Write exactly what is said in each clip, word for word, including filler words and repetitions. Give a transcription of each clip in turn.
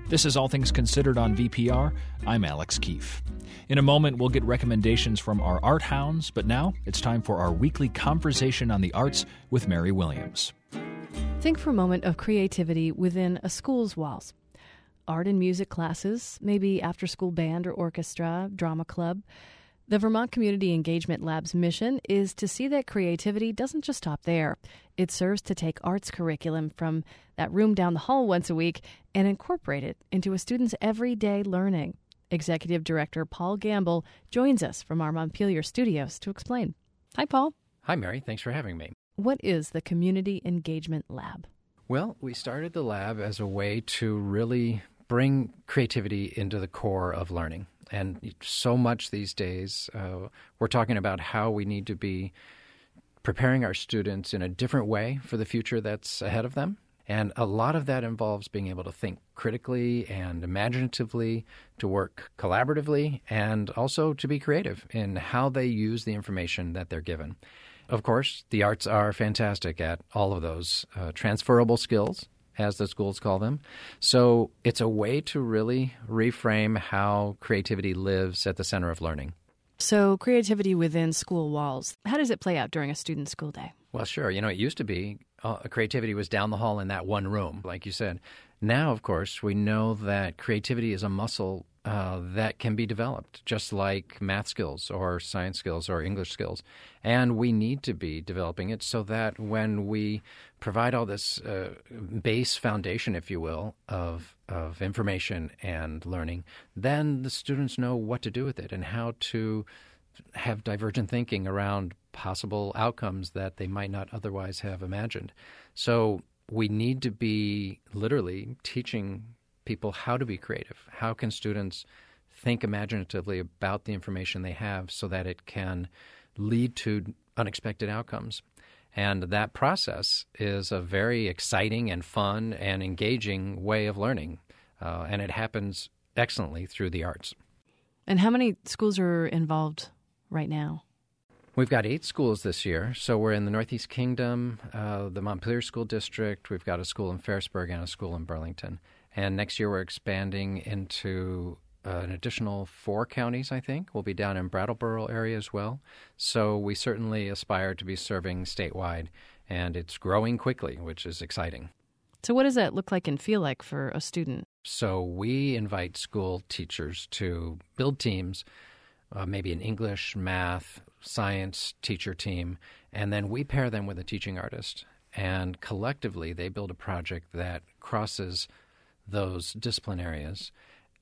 This is All Things Considered on V P R. I'm Alex Keefe. In a moment, we'll get recommendations from our art hounds, but now it's time for our weekly conversation on the arts with Mary Williams. Think for a moment of creativity within a school's walls. Art and music classes, maybe after-school band or orchestra, drama club. The Vermont Community Engagement Lab's mission is to see that creativity doesn't just stop there. It serves to take arts curriculum from that room down the hall once a week and incorporate it into a student's everyday learning. Executive Director Paul Gamble joins us from our Montpelier studios to explain. Hi, Paul. Hi, Mary. Thanks for having me. What is the Community Engagement Lab? Well, we started the lab as a way to really bring creativity into the core of learning. And so much these days, uh, we're talking about how we need to be preparing our students in a different way for the future that's ahead of them. And a lot of that involves being able to think critically and imaginatively, to work collaboratively, and also to be creative in how they use the information that they're given. Of course, the arts are fantastic at all of those uh, transferable skills, as the schools call them. So it's a way to really reframe how creativity lives at the center of learning. So creativity within school walls, how does it play out during a student's school day? Well, sure. You know, it used to be uh, creativity was down the hall in that one room, like you said. Now, of course, we know that creativity is a muscle uh, that can be developed, just like math skills or science skills or English skills. And we need to be developing it so that when we provide all this uh, base foundation, if you will, of of information and learning, then the students know what to do with it and how to have divergent thinking around possible outcomes that they might not otherwise have imagined. So we need to be literally teaching people how to be creative. How can students think imaginatively about the information they have so that it can lead to unexpected outcomes? And that process is a very exciting and fun and engaging way of learning, uh, and it happens excellently through the arts. And how many schools are involved right now? We've got eight schools this year. So we're in the Northeast Kingdom, uh, the Montpelier School District. We've got a school in Ferrisburg and a school in Burlington. And next year we're expanding into uh, an additional four counties, I think. We'll be down in Brattleboro area as well. So we certainly aspire to be serving statewide, and it's growing quickly, which is exciting. So what does that look like and feel like for a student? So we invite school teachers to build teams, uh, maybe an English, math, science teacher team, and then we pair them with a teaching artist. And collectively, they build a project that crosses those discipline areas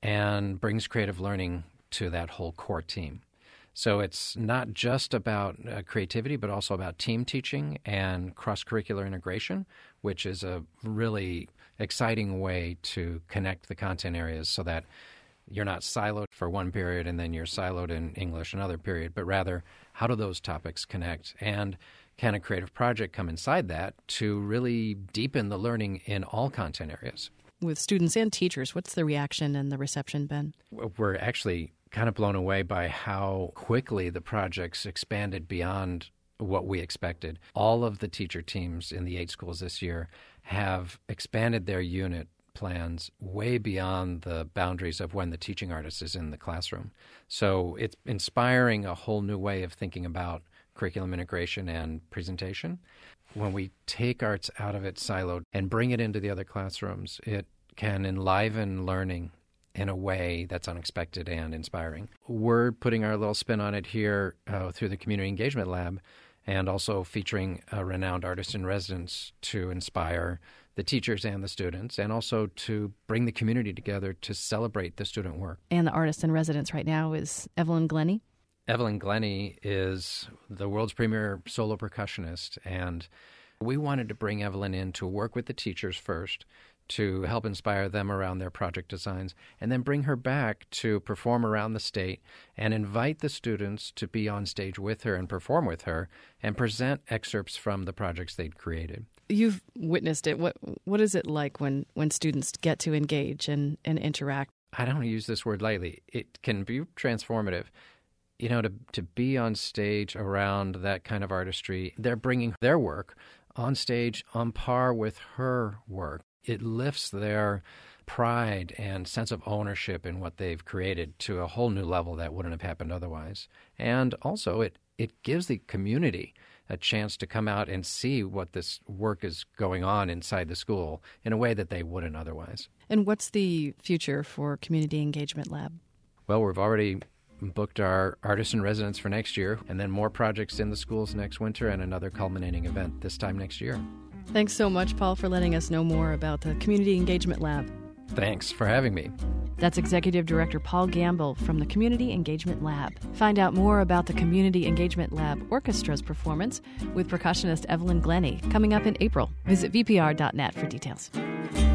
and brings creative learning to that whole core team. So it's not just about uh, creativity, but also about team teaching and cross-curricular integration, which is a really exciting way to connect the content areas so that you're not siloed for one period and then you're siloed in English another period, but rather how do those topics connect? And can a creative project come inside that to really deepen the learning in all content areas? With students and teachers, what's the reaction and the reception been? We're actually kind of blown away by how quickly the projects expanded beyond what we expected. All of the teacher teams in the eight schools this year have expanded their unit plans way beyond the boundaries of when the teaching artist is in the classroom. So it's inspiring a whole new way of thinking about curriculum integration and presentation. When we take arts out of its siloed and bring it into the other classrooms, it can enliven learning in a way that's unexpected and inspiring. We're putting our little spin on it here uh, through the Community Engagement Lab, and also featuring a renowned artist in residence to inspire the teachers and the students, and also to bring the community together to celebrate the student work. And the artist in residence right now is Evelyn Glennie. Evelyn Glennie is the world's premier solo percussionist, and we wanted to bring Evelyn in to work with the teachers first, to help inspire them around their project designs, and then bring her back to perform around the state and invite the students to be on stage with her and perform with her and present excerpts from the projects they'd created. You've witnessed it. What what is it like when, when students get to engage and, and interact? I don't use this word lightly. It can be transformative. You know, to to be on stage around that kind of artistry, they're bringing their work on stage on par with her work. It lifts their pride and sense of ownership in what they've created to a whole new level that wouldn't have happened otherwise. And also it, it gives the community a chance to come out and see what this work is going on inside the school in a way that they wouldn't otherwise. And what's the future for Community Engagement Lab? Well, we've already booked our artists in residence for next year, and then more projects in the schools next winter and another culminating event this time next year. Thanks so much, Paul, for letting us know more about the Community Engagement Lab. Thanks for having me. That's Executive Director Paul Gamble from the Community Engagement Lab. Find out more about the Community Engagement Lab Orchestra's performance with percussionist Evelyn Glennie coming up in April. Visit v p r dot net for details.